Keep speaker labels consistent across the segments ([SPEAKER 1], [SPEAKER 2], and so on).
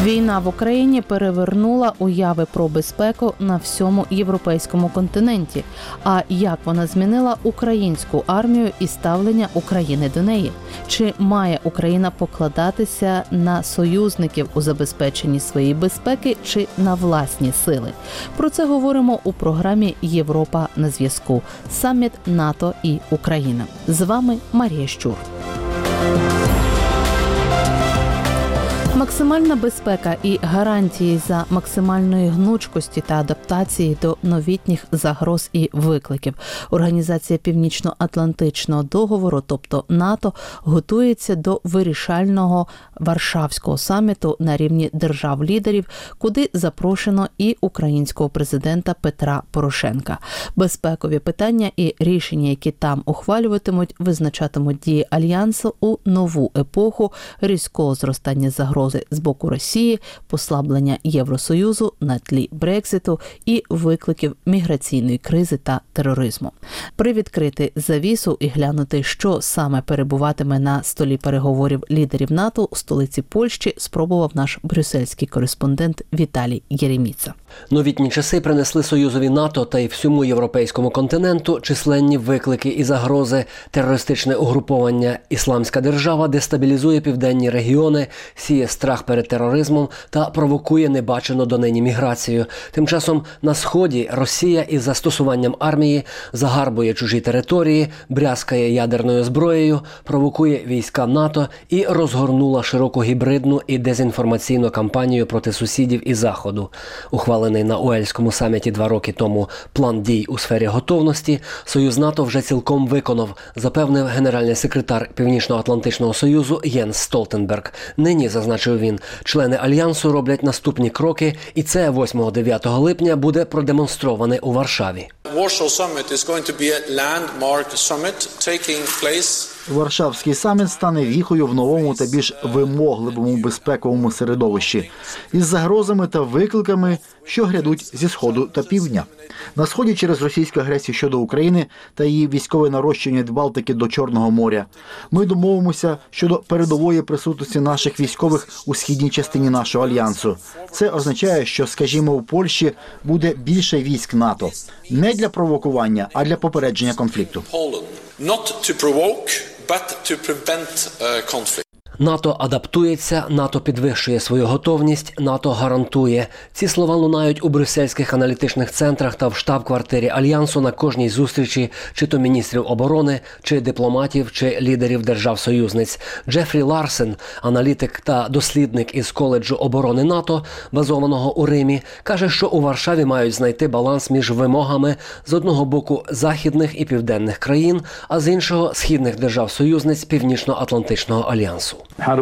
[SPEAKER 1] Війна в Україні перевернула уяви про безпеку на всьому європейському континенті. А як вона змінила українську армію і ставлення України до неї? Чи має Україна покладатися на союзників у забезпеченні своєї безпеки чи на власні сили? Про це говоримо у програмі «Європа на зв'язку» – саміт НАТО і Україна. З вами Марія Щур. Максимальна безпека і гарантії за максимальної гнучкості та адаптації до новітніх загроз і викликів. Організація Північно-Атлантичного договору, тобто НАТО, готується до вирішального Варшавського саміту на рівні держав-лідерів, куди запрошено і українського президента Петра Порошенка. Безпекові питання і рішення, які там ухвалюватимуть, визначатимуть дії Альянсу у нову епоху різкого зростання загрози з боку Росії, послаблення Євросоюзу на тлі Брекситу і викликів міграційної кризи та тероризму. Привідкрити завісу і глянути, що саме перебуватиме на столі переговорів лідерів НАТО у столиці Польщі, спробував наш брюссельський кореспондент Віталій Єреміца.
[SPEAKER 2] Новітні часи принесли Союзові НАТО та й всьому європейському континенту численні виклики і загрози. Терористичне угруповання «Ісламська держава» дестабілізує південні регіони, сіє страх перед тероризмом та провокує небачену донині міграцію. Тим часом на Сході Росія із застосуванням армії загарбує чужі території, брязкає ядерною зброєю, провокує війська НАТО і розгорнула широку гібридну і дезінформаційну кампанію проти сусідів і Заходу. Ухвалений на Уельському саміті 2 роки тому план дій у сфері готовності Союз НАТО вже цілком виконав, запевнив генеральний секретар Північно-Атлантичного Союзу Єнс Столтенберг. Нині, зазначив він, члени Альянсу роблять наступні кроки, і це 8-9 липня буде продемонстроване у Варшаві.
[SPEAKER 3] Варшавський саміт стане віхою в новому та більш вимогливому безпековому середовищі із загрозами та викликами, що грядуть зі Сходу та Півдня. На Сході через російську агресію щодо України та її військове нарощення від Балтики до Чорного моря. Ми домовимося щодо передової присутності наших військових у східній частині нашого альянсу. Це означає, що, скажімо, у Польщі буде більше військ НАТО. Не для провокування, а для попередження конфлікту.
[SPEAKER 2] НАТО адаптується, НАТО підвищує свою готовність, НАТО гарантує. Ці слова лунають у брюссельських аналітичних центрах та в штаб-квартирі Альянсу на кожній зустрічі чи то міністрів оборони, чи дипломатів, чи лідерів держав-союзниць. Джефрі Ларсен, аналітик та дослідник із коледжу оборони НАТО, базованого у Римі, каже, що у Варшаві мають знайти баланс між вимогами з одного боку західних і південних країн, а з іншого східних держав-союзниць Північно-Атлантичного альянсу.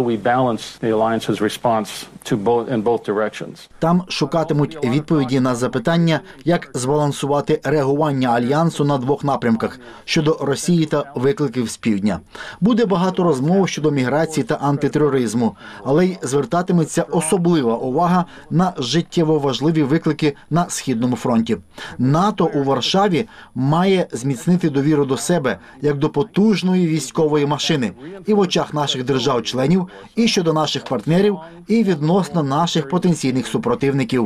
[SPEAKER 3] Там шукатимуть відповіді на запитання, як збалансувати реагування Альянсу на 2 напрямках – щодо Росії та викликів з півдня. Буде багато розмов щодо міграції та антитероризму, але й звертатиметься особлива увага на життєво важливі виклики на Східному фронті. НАТО у Варшаві має зміцнити довіру до себе, як до потужної військової машини, і в очах наших держав-членів, і щодо наших партнерів, і відносно наших потенційних супротивників.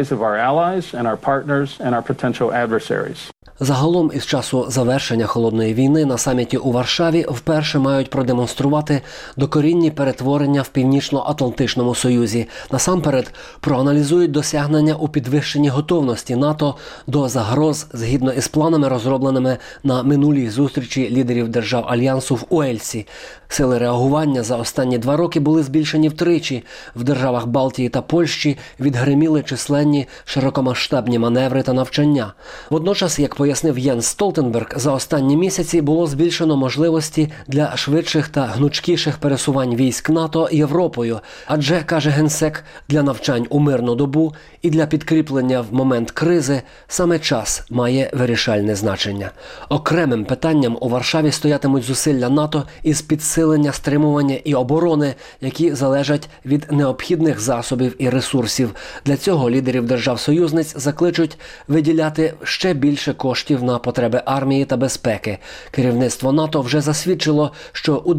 [SPEAKER 2] Загалом, із часу завершення Холодної війни на саміті у Варшаві вперше мають продемонструвати докорінні перетворення в Північно-Атлантичному Союзі. Насамперед, проаналізують досягнення у підвищенні готовності НАТО до загроз згідно із планами, розробленими на минулій зустрічі лідерів держав Альянсу в Уельсі. Сили реагування за останні 2 роки були збільшені втричі. В державах Балтії та Польщі відгриміли численні широкомасштабні маневри та навчання. Водночас, як пояснив Єнс Столтенберг, за останні місяці було збільшено можливості для швидших та гнучкіших пересувань військ НАТО Європою. Адже, каже генсек, для навчань у мирну добу і для підкріплення в момент кризи саме час має вирішальне значення. Окремим питанням у Варшаві стоятимуть зусилля НАТО із підсилення, стримування і оборони, які залежать від необхідних засобів і ресурсів. Для цього лідерів держав-союзниць закличуть виділяти ще більше коштів коштів на потреби армії та безпеки. Керівництво НАТО вже засвідчило, що у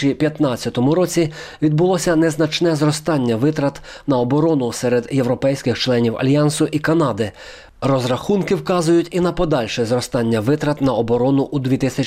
[SPEAKER 2] 2015 році відбулося незначне зростання витрат на оборону серед європейських членів Альянсу і Канади. Розрахунки вказують і на подальше зростання витрат на оборону у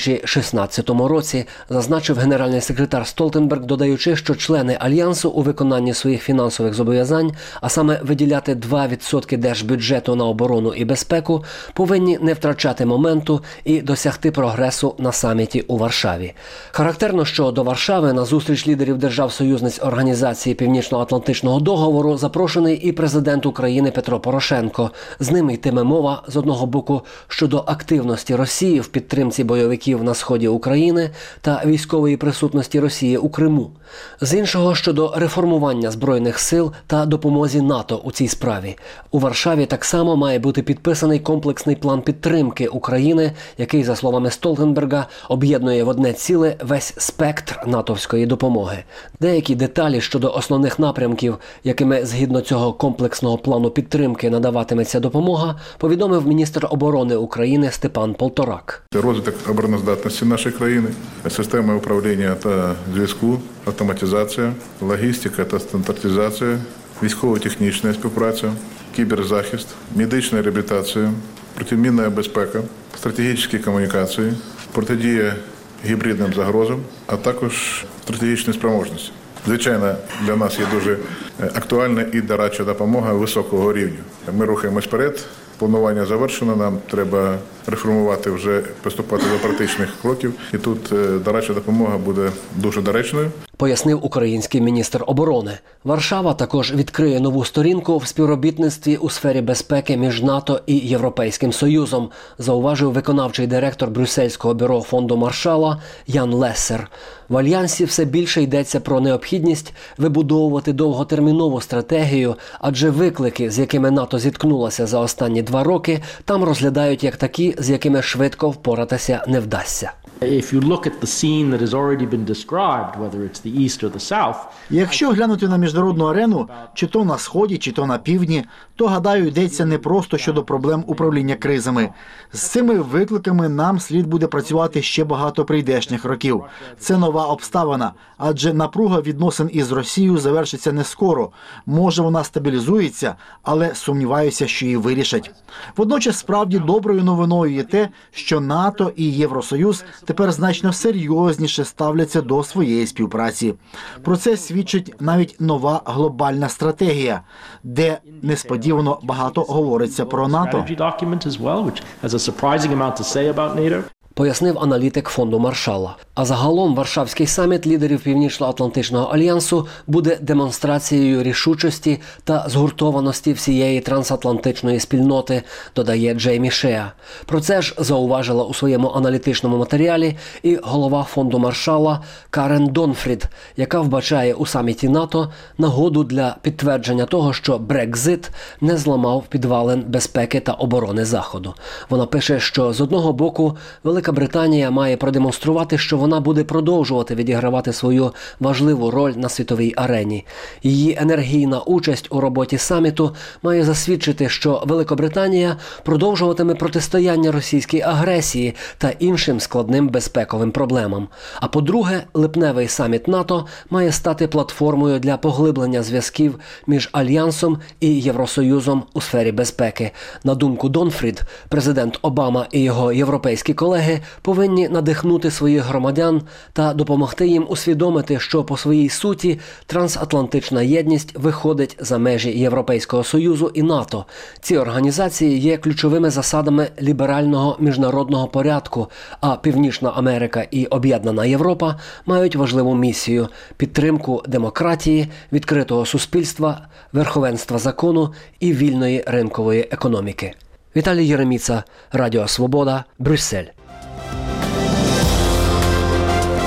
[SPEAKER 2] 2016 році, зазначив генеральний секретар Столтенберг, додаючи, що члени Альянсу у виконанні своїх фінансових зобов'язань, а саме виділяти 2% держбюджету на оборону і безпеку, повинні не втрачати моменту і досягти прогресу на саміті у Варшаві. Характерно, що до Варшави на зустріч лідерів держав-союзниць Організації Північно-Атлантичного договору запрошений і президент України Петро Порошенко. З ним йтиме мова, з одного боку, щодо активності Росії в підтримці бойовиків на сході України та військової присутності Росії у Криму. З іншого, щодо реформування Збройних сил та допомозі НАТО у цій справі. У Варшаві так само має бути підписаний комплексний план підтримки України, який, за словами Столтенберга, об'єднує в одне ціле весь спектр натовської допомоги. Деякі деталі щодо основних напрямків, якими згідно цього комплексного плану підтримки надаватиметься допомога, повідомив міністр оборони України Степан Полторак.
[SPEAKER 4] Розвиток обороноздатності нашої країни, системи управління та зв'язку, автоматизація, логістика та стандартизація, військово-технічна співпраця, кіберзахист, медична реабілітація, протимінна безпека, стратегічні комунікації, протидія гібридним загрозам, а також стратегічні спроможності. Звичайно, для нас є дуже актуальна і дорадча допомога високого рівня. Ми рухаємось вперед, планування завершено, нам треба реформувати, вже приступати до практичних кроків, і тут дорадча допомога буде дуже доречною.
[SPEAKER 2] Пояснив український міністр оборони. Варшава також відкриє нову сторінку в співробітництві у сфері безпеки між НАТО і Європейським Союзом, зауважив виконавчий директор Брюссельського бюро фонду Маршалла Ян Лессер. В Альянсі все більше йдеться про необхідність вибудовувати довготермінову стратегію, адже виклики, з якими НАТО зіткнулося за останні 2 роки, там розглядають як такі, з якими швидко впоратися не вдасться.
[SPEAKER 3] Якщо глянути на міжнародну арену, чи то на Сході, чи то на Півдні, то, гадаю, йдеться не просто щодо проблем управління кризами. З цими викликами нам слід буде працювати ще багато прийдешніх років. Це нова обставина, адже напруга відносин із Росією завершиться не скоро. Може, вона стабілізується, але сумніваюся, що її вирішать. Водночас, справді, доброю новиною є те, що НАТО і Євросоюз тепер значно серйозніше ставляться до своєї співпраці. Про це свідчить навіть нова глобальна стратегія, де несподівано багато говориться про НАТО.
[SPEAKER 2] Пояснив аналітик фонду Маршалла. А загалом Варшавський саміт лідерів Північно-Атлантичного альянсу буде демонстрацією рішучості та згуртованості всієї трансатлантичної спільноти, додає Джеймі Шеа. Про це ж зауважила у своєму аналітичному матеріалі і голова фонду Маршалла Карен Донфрід, яка вбачає у саміті НАТО нагоду для підтвердження того, що Брекзит не зламав підвалин безпеки та оборони Заходу. Вона пише, що з одного боку Велика Британія має продемонструвати, що вона буде продовжувати відігравати свою важливу роль на світовій арені. Її енергійна участь у роботі саміту має засвідчити, що Великобританія продовжуватиме протистояння російській агресії та іншим складним безпековим проблемам. А по-друге, липневий саміт НАТО має стати платформою для поглиблення зв'язків між Альянсом і Євросоюзом у сфері безпеки. На думку Донфрід, президент Обама і його європейські колеги повинні надихнути своїх громадян та допомогти їм усвідомити, що по своїй суті трансатлантична єдність виходить за межі Європейського Союзу і НАТО. Ці організації є ключовими засадами ліберального міжнародного порядку, а Північна Америка і Об'єднана Європа мають важливу місію – підтримку демократії, відкритого суспільства, верховенства закону і вільної ринкової економіки. Віталій Єреміца, Радіо Свобода, Брюссель.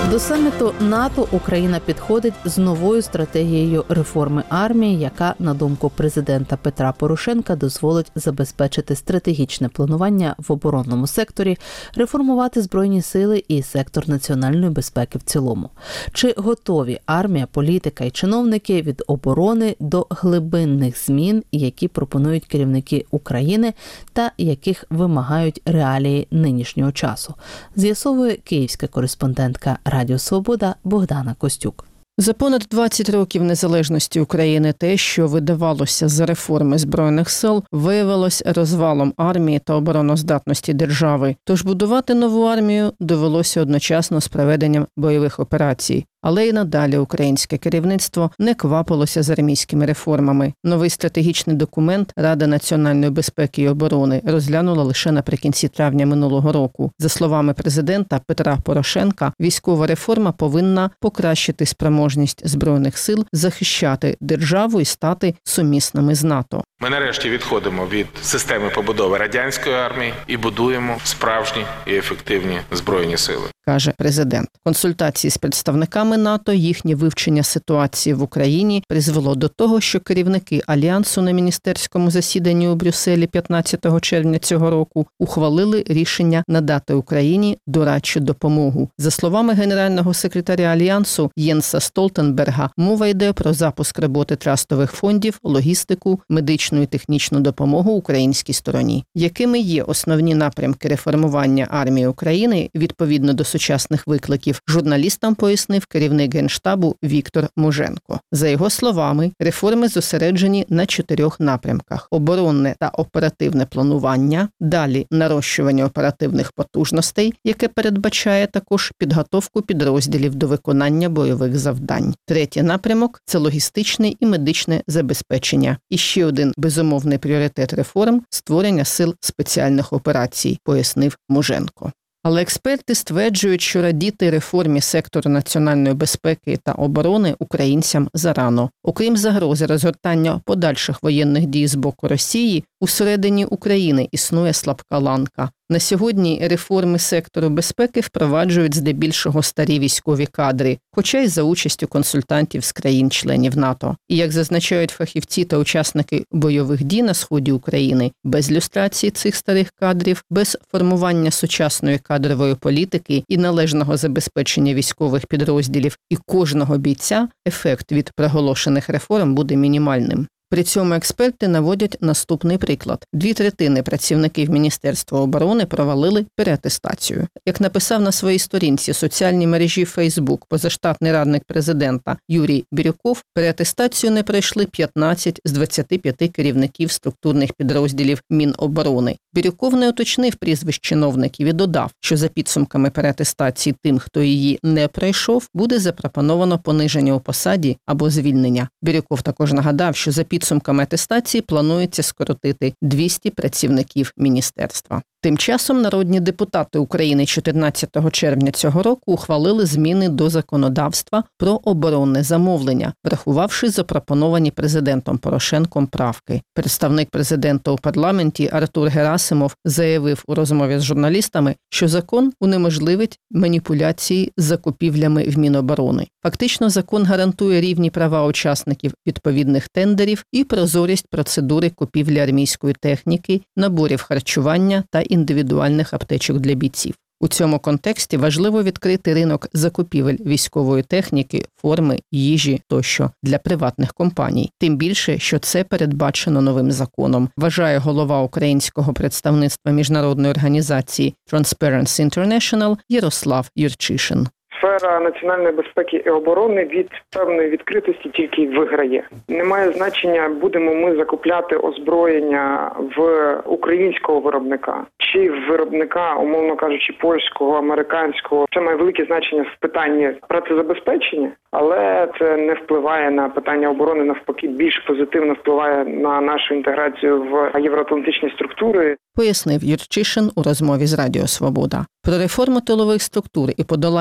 [SPEAKER 1] До саміту НАТО Україна підходить з новою стратегією реформи армії, яка, на думку президента Петра Порошенка, дозволить забезпечити стратегічне планування в оборонному секторі, реформувати Збройні сили і сектор національної безпеки в цілому. Чи готові армія, політика і чиновники від оборони до глибинних змін, які пропонують керівники України та яких вимагають реалії нинішнього часу? З'ясовує київська кореспондентка Радіо Свобода Богдана Костюк.
[SPEAKER 5] За понад 20 років незалежності України те, що видавалося за реформи Збройних сил, виявилось розвалом армії та обороноздатності держави. Тож будувати нову армію довелося одночасно з проведенням бойових операцій. Але й надалі українське керівництво не квапилося з армійськими реформами. Новий стратегічний документ Рада національної безпеки і оборони розглянула лише наприкінці травня минулого року. За словами президента Петра Порошенка, військова реформа повинна покращити спроможність Збройних сил захищати державу і стати сумісними з НАТО.
[SPEAKER 6] Ми нарешті відходимо від системи побудови радянської армії і будуємо справжні і ефективні Збройні сили,
[SPEAKER 5] каже президент. Консультації з представниками НАТО, їхнє вивчення ситуації в Україні призвело до того, що керівники Альянсу на міністерському засіданні у Брюсселі 15 червня цього року ухвалили рішення надати Україні дорадчу допомогу. За словами генерального секретаря Альянсу Єнса Столтенберга, мова йде про запуск роботи трастових фондів, логістику, медичну і технічну допомогу українській стороні. Якими є основні напрямки реформування армії України відповідно до сучасних викликів, журналістам пояснив керівник Генштабу Віктор Муженко. За його словами, реформи зосереджені на 4 напрямках: оборонне та оперативне планування, далі нарощування оперативних потужностей, яке передбачає також підготовку підрозділів до виконання бойових завдань. Третій напрямок – це логістичне і медичне забезпечення. І ще один безумовний пріоритет реформ – створення сил спеціальних операцій, пояснив Муженко. Але експерти стверджують, що радіти реформі сектору національної безпеки та оборони українцям зарано. Окрім загрози розгортання подальших воєнних дій з боку Росії, усередині України існує слабка ланка. На сьогодні реформи сектору безпеки впроваджують здебільшого старі військові кадри, хоча й за участю консультантів з країн-членів НАТО. І як зазначають фахівці та учасники бойових дій на сході України, без люстрації цих старих кадрів, без формування сучасної кадрової політики і належного забезпечення військових підрозділів і кожного бійця, ефект від проголошених реформ буде мінімальним. При цьому експерти наводять наступний приклад. 2/3 працівників Міністерства оборони провалили переатестацію. Як написав на своїй сторінці соціальній мережі Facebook позаштатний радник президента Юрій Бірюков, переатестацію не пройшли 15 з 25 керівників структурних підрозділів Міноборони. Бірюков не уточнив прізвищ чиновників і додав, що за підсумками переатестації тим, хто її не пройшов, буде запропоновано пониження у посаді або звільнення. Бірюков також нагадав, що за підсумками атестації планується скоротити 200 працівників міністерства. Тим часом народні депутати України 14 червня цього року ухвалили зміни до законодавства про оборонне замовлення, врахувавши запропоновані президентом Порошенком правки. Представник президента у парламенті Артур Герасимов заявив у розмові з журналістами, що закон унеможливить маніпуляції з закупівлями в Міноборони. Фактично, закон гарантує рівні права учасників відповідних тендерів і прозорість процедури купівлі армійської техніки, наборів харчування та індивідуальних аптечок для бійців. У цьому контексті важливо відкрити ринок закупівель військової техніки, форми, їжі тощо для приватних компаній. Тим більше, що це передбачено новим законом, вважає голова українського представництва міжнародної організації Transparency International Ярослав Юрчишин.
[SPEAKER 7] Сфера національної безпеки і оборони від певної відкритості тільки виграє. Немає значення, будемо ми закупляти озброєння в українського виробника чи в виробника, умовно кажучи, польського, американського. Це має велике значення в питанні працезабезпечення, але це не впливає на питання оборони, навпаки, більш позитивно впливає на нашу інтеграцію в євроатлантичні структури.
[SPEAKER 5] Пояснив Юрчишин у розмові з Радіо Свобода. Про реформу тилових структур і подолання корупції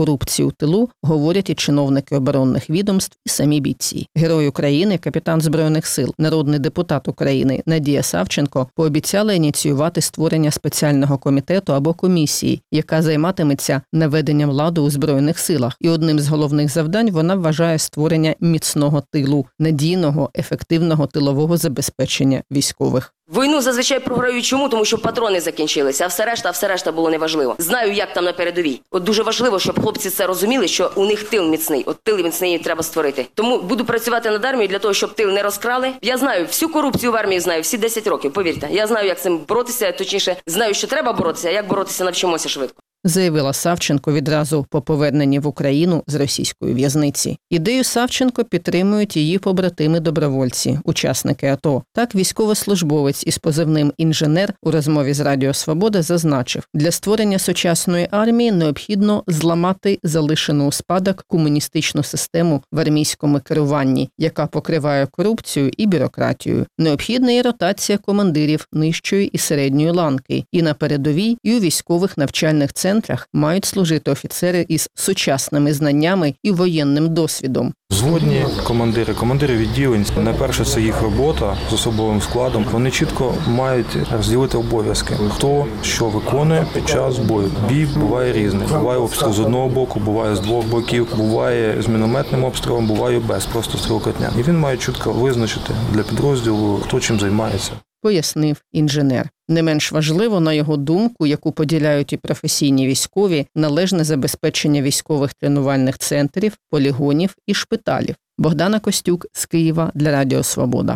[SPEAKER 5] корупції у тилу говорять і чиновники оборонних відомств, і самі бійці. Герой України, капітан Збройних сил, народний депутат України Надія Савченко пообіцяла ініціювати створення спеціального комітету або комісії, яка займатиметься наведенням ладу у Збройних силах. І одним з головних завдань вона вважає створення міцного тилу, надійного, ефективного тилового забезпечення військових.
[SPEAKER 8] Війну зазвичай програють чому? Тому що патрони закінчилися, а все решта було неважливо. Знаю, як там на передовій. От дуже важливо, щоб хлопці це розуміли, що у них тил міцний. От тил міцний треба створити. Тому буду працювати над армією для того, щоб тил не розкрали. Я знаю всю корупцію в армії, знаю всі 10 років, повірте. Я знаю, як з цим боротися, точніше, знаю, що треба боротися, а як боротися навчимося швидко.
[SPEAKER 5] Заявила Савченко відразу по поверненні в Україну з російської в'язниці. Ідею Савченко підтримують її побратими-добровольці, учасники АТО. Так, військовослужбовець із позивним «Інженер» у розмові з Радіо Свобода зазначив, для створення сучасної армії необхідно зламати залишену у спадок комуністичну систему в армійському керуванні, яка покриває корупцію і бюрократію. Необхідна і ротація командирів нижчої і середньої ланки. І на передовій, і у військових навчальних центрах мають служити офіцери із сучасними знаннями і воєнним досвідом.
[SPEAKER 9] Взводні командири відділень, найперше це їх робота з особовим складом. Вони чітко мають розділити обов'язки. Хто що виконує під час бою. Бій буває різний. Буває обстріл з одного боку, буває з двох боків, буває з мінометним обстрілом, буває без, просто стрілкотня. І він має чітко визначити для підрозділу, хто чим займається.
[SPEAKER 5] Пояснив інженер. Не менш важливо, на його думку, яку поділяють і професійні військові, належне забезпечення військових тренувальних центрів, полігонів і шпиталів. Богдана Костюк з Києва для Радіо Свобода.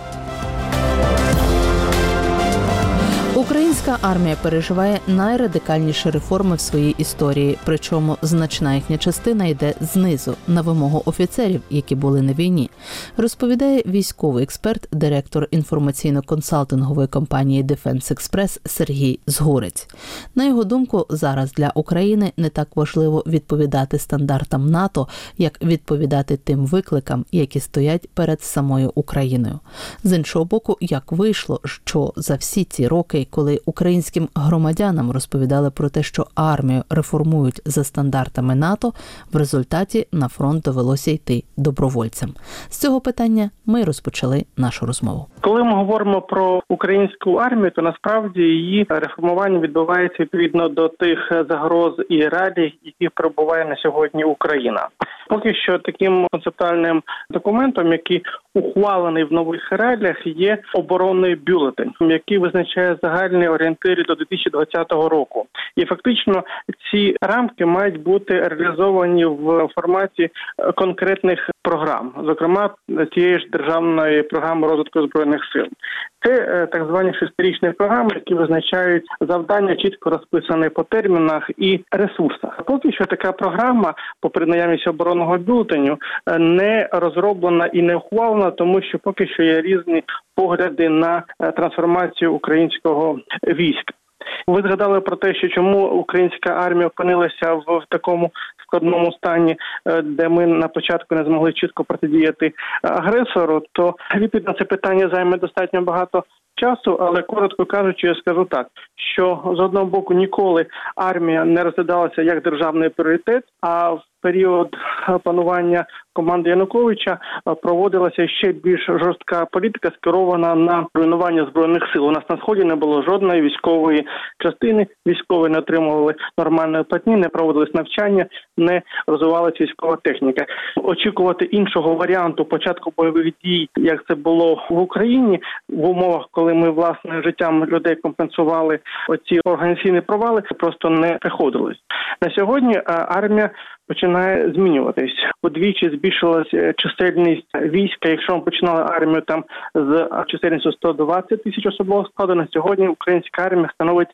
[SPEAKER 1] Українська армія переживає найрадикальніші реформи в своїй історії, причому значна їхня частина йде знизу, на вимогу офіцерів, які були на війні, розповідає військовий експерт, директор інформаційно-консалтингової компанії Defense Express Сергій Згурець. На його думку, зараз для України не так важливо відповідати стандартам НАТО, як відповідати тим викликам, які стоять перед самою Україною. З іншого боку, як вийшло, що за всі ці роки, коли українським громадянам розповідали про те, що армію реформують за стандартами НАТО, в результаті на фронт довелося йти добровольцям. З цього питання ми розпочали нашу розмову.
[SPEAKER 10] Коли ми говоримо про українську армію, то насправді її реформування відбувається відповідно до тих загроз і реалій, які перебуває на сьогодні Україна. Поки що таким концептуальним документом, який ухвалений в нових реаліях, є оборонний бюлетень, який визначає загальні орієнтири до 2020 року. І фактично ці рамки мають бути реалізовані в форматі конкретних програм, зокрема тієї ж державної програми розвитку Збройних сил. Це так звані шестирічні програми, які визначають завдання, чітко розписані по термінах і ресурсах. Поки що така програма, попри наявність оборонного бюлетеню, не розроблена і не ухвалена, тому що поки що є різні погляди на трансформацію українського війська. Ви згадали про те, що чому українська армія опинилася в такому складному стані, де ми на початку не змогли чітко протидіяти агресору, то відповідь на це питання займе достатньо багато часу, але коротко кажучи, я скажу так, що з одного боку ніколи армія не розглядалася як державний пріоритет, а в період панування команди Януковича проводилася ще більш жорстка політика, скерована на руйнування Збройних сил. У нас на Сході не було жодної військової частини, військові не отримували нормальної платні, не проводились навчання, не розвивалася військова техніка. Очікувати іншого варіанту початку бойових дій, як це було в Україні, в умовах, коли ми власним життям людей компенсували оці організаційні провали, просто не приходилось. На сьогодні армія починає змінюватись. Удвічі збільшилася чисельність війська. Якщо ми починали армію там з чисельністю 120 тисяч особового складу, на сьогодні українська армія становить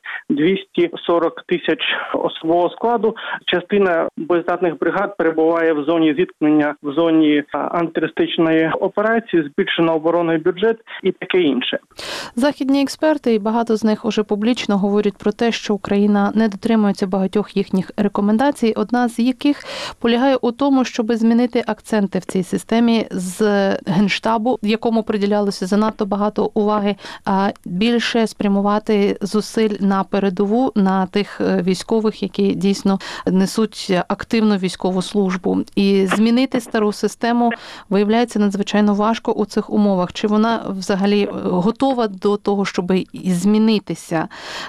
[SPEAKER 10] 240 тисяч особового складу. Частина боєздатних бригад перебуває в зоні зіткнення, в зоні антитерористичної операції, збільшено оборонний бюджет і таке інше.
[SPEAKER 11] Західні експерти, і багато з них уже публічно говорять про те, що Україна не дотримується багатьох їхніх рекомендацій, одна з яких полягає у тому, щоб змінити акценти в цій системі з Генштабу, якому приділялося занадто багато уваги, а більше спрямувати зусиль на передову, на тих військових, які дійсно несуть активну військову службу. І змінити стару систему виявляється надзвичайно важко у цих умовах. Чи вона взагалі готова до того, щоб змінитися?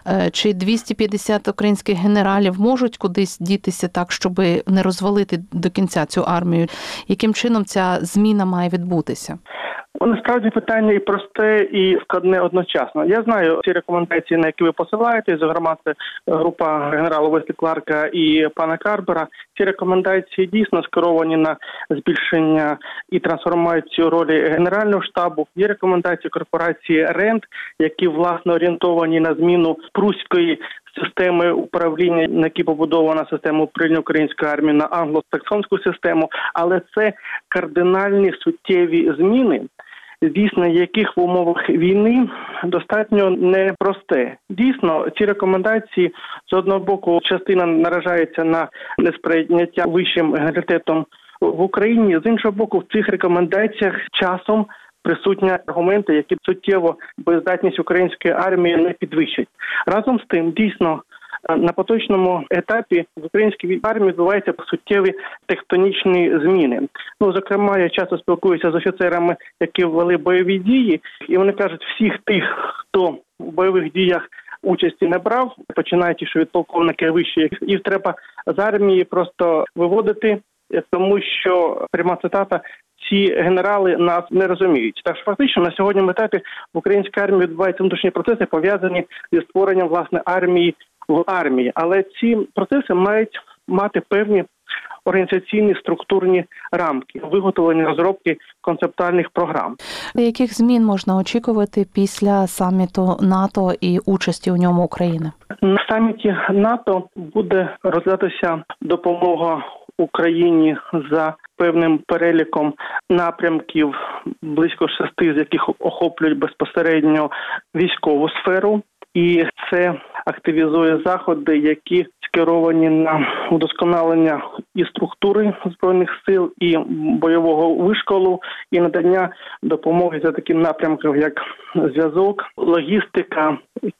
[SPEAKER 11] Чи 250 українських генералів можуть кудись дітися так, щоб не розвалити до кінця цю армію? Яким чином ця зміна має відбутися?
[SPEAKER 10] Насправді питання і просте, і складне одночасно. Я знаю ці рекомендації, на які ви посилаєте, зокрема це група генерала Веслі Кларка і пана Карбера. Ці рекомендації дійсно скеровані на збільшення і трансформацію ролі Генерального штабу. Є рекомендації корпорації РЕНД, які, власне, орієнтовані на зміну прусської системи управління, на якій побудована система управління української армії, на англосаксонську систему. Але це кардинальні суттєві зміни, здійснення яких в умовах війни достатньо непросте. Дійсно, ці рекомендації, з одного боку, частина наражається на несприйняття вищим генералітетом в Україні, з іншого боку, в цих рекомендаціях часом присутні аргументи, які суттєво боєздатність української армії не підвищать. Разом з тим, дійсно, на поточному етапі в українській армії відбуваються суттєві тектонічні зміни. Зокрема, я часто спілкуюся з офіцерами, які ввели бойові дії, і вони кажуть, всіх тих, хто в бойових діях участі не брав, починаючи від полковника вище, їх треба з армії просто виводити, тому що, пряма цитата, ці генерали нас не розуміють. Так що фактично на сьогоднішньому етапі в українській армії відбуваються внутрішні процеси, пов'язані зі створенням, власне, армії в армії. Але ці процеси мають мати певні організаційні структурні рамки, виготовлення розробки концептуальних програм.
[SPEAKER 11] Яких змін можна очікувати після саміту НАТО і участі у ньому України?
[SPEAKER 10] На саміті НАТО буде розглядатися допомога Україні за певним переліком напрямків, близько 6 з яких охоплюють безпосередньо військову сферу. І це активізує заходи, які скеровані на удосконалення і структури Збройних сил, і бойового вишколу, і надання допомоги за таким напрямком, як зв'язок, логістика,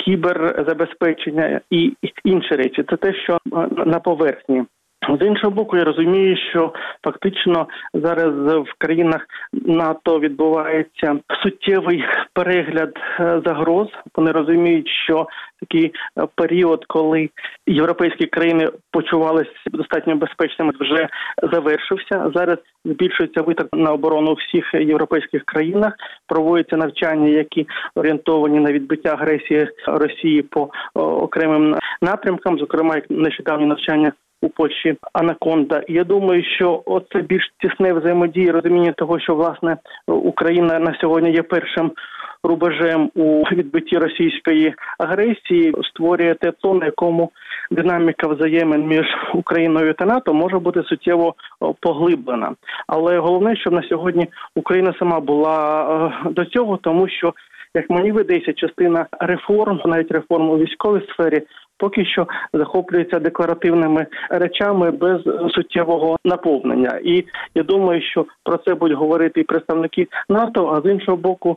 [SPEAKER 10] кіберзабезпечення і інші речі. Це те, що на поверхні. З іншого боку, я розумію, що фактично зараз в країнах НАТО відбувається суттєвий перегляд загроз. Вони розуміють, що такий період, коли європейські країни почувалися достатньо безпечними, вже завершився. Зараз збільшується витрат на оборону у всіх європейських країнах, проводяться навчання, які орієнтовані на відбиття агресії Росії по окремим напрямкам, зокрема, як нещодавні навчання у Польщі «Анаконда». І я думаю, що оце більш тісне взаємодія, розуміння того, що, власне, Україна на сьогодні є першим рубежем у відбитті російської агресії, створює те тло, на якому динаміка взаємин між Україною та НАТО може бути суттєво поглиблена. Але головне, щоб на сьогодні Україна сама була до цього, тому що, як мені видається, частина реформ, навіть реформ у військовій сфері, поки що захоплюється декларативними речами без суттєвого наповнення. І я думаю, що про це будуть говорити і представники НАТО, а з іншого боку,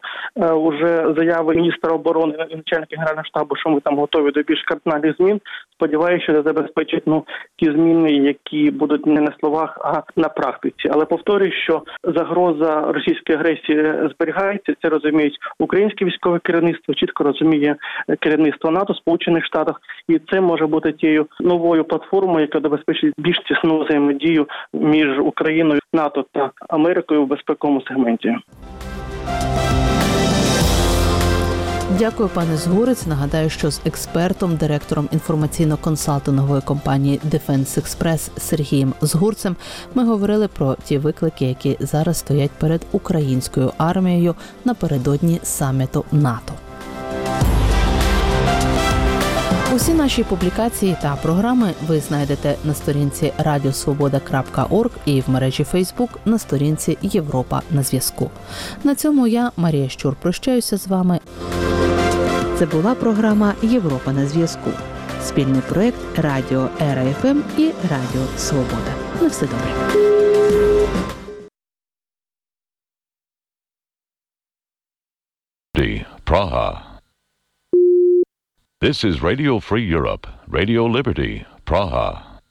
[SPEAKER 10] вже заяви міністра оборони і начальника Генерального штабу, що ми там готові до більш кардинальних змін. Сподіваюся, що це забезпечить ті зміни, які будуть не на словах, а на практиці. Але повторюю, що загроза російської агресії зберігається. Це розуміють українське військове керівництво, чітко розуміє керівництво НАТО, Сполучених Штатів. І це може бути тією новою платформою, яка забезпечить більш тісну взаємодію між Україною, НАТО та Америкою в безпековому сегменті.
[SPEAKER 1] Дякую, пане Згурець. Нагадаю, що з експертом, директором інформаційно-консалтингової компанії Defense Express Сергієм Згурцем ми говорили про ті виклики, які зараз стоять перед українською армією напередодні саміту НАТО. Усі наші публікації та програми ви знайдете на сторінці radiosvoboda.org і в мережі Facebook на сторінці Європа на зв'язку. На цьому я, Марія Щур, прощаюся з вами. Це була програма «Європа на зв'язку». Спільний проєкт Радіо Ера ФМ і Радіо Свобода. На все добре.
[SPEAKER 12] Praha. This is Radio Free Europe, Radio Liberty, Praha.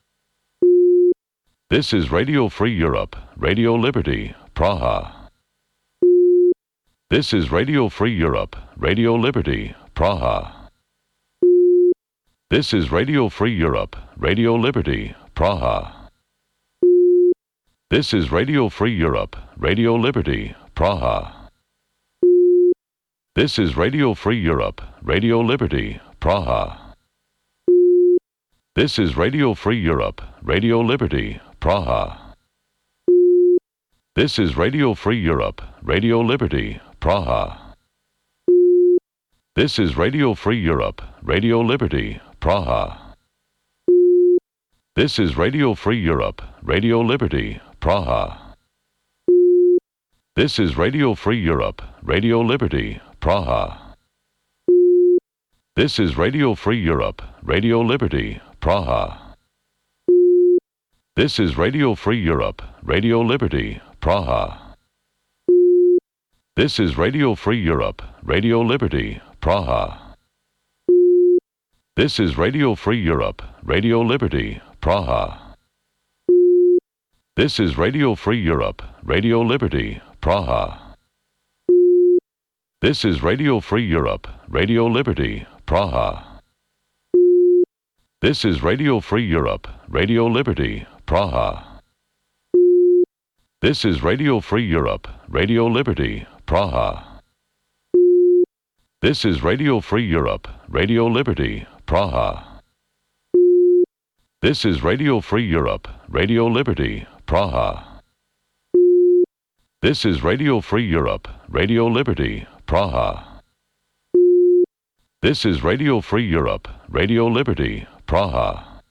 [SPEAKER 12] This is Radio Free Europe, Radio Liberty, Praha. This is Radio Free Europe, Radio Liberty, Praha. This is Radio Free Europe, Radio Liberty, Praha. This is Radio Free Europe, Radio Liberty, Praha. This is Radio Free Europe, Radio Liberty, Praha. This is Radio Free Europe, Radio Liberty, Praha. This is Radio Free Europe, Radio Liberty, Praha. This is Radio Free Europe, Radio Liberty, Praha. This is Radio Free Europe, Radio Liberty, Praha. This is Radio Free Europe, Radio Liberty, Praha. This is Radio Free Europe, Radio Liberty, Praha. This is Radio Free Europe, Radio Liberty, Praha. This is Radio Free Europe, Radio Liberty, Praha. This is Radio Free Europe, Radio Liberty, Praha. This is Radio Free Europe, Radio Liberty, Praha. This is Radio Free Europe, Radio Liberty, Praha. This is Radio Free Europe, Radio Liberty, Praha. This is Radio Free Europe, Radio Liberty, Praha. This is Radio Free Europe, Radio Liberty, Praha. This is Radio Free Europe, Radio Liberty, Praha. This is Radio Free Europe, Radio Liberty, Praha. This is Radio Free Europe, Radio Liberty, Praha.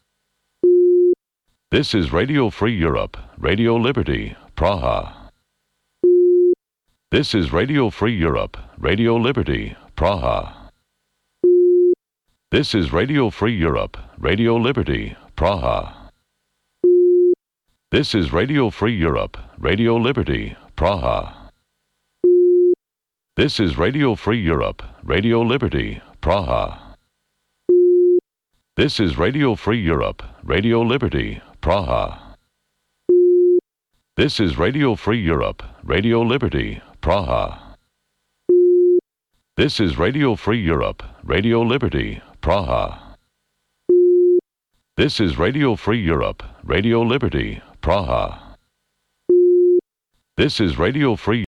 [SPEAKER 12] This is Radio Free Europe, Radio Liberty, Praha. This is Radio Free Europe, Radio Liberty, Praha. This is Radio Free Europe, Radio Liberty, Praha. This is Radio Free Europe, Radio Liberty, Praha. This is Radio Free Europe, Radio Liberty, Praha. This is Radio Free Europe, Radio Liberty, Praha. This is Radio Free Europe, Radio Liberty, Praha. This is Radio Free Europe, Radio Liberty, Praha. This is Radio Free Europe, Radio Liberty, Praha. This is Radio Free